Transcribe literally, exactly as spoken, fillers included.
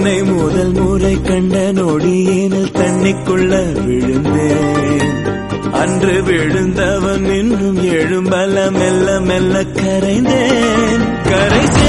உன்னை முதல் முறை கண்ட நொடியேனில் தண்ணிக்குள்ள விழுந்தேன். அன்று விழுந்தவன் இன்னும் எழும்பல மெல்ல மெல்ல கரைந்தேன். கரை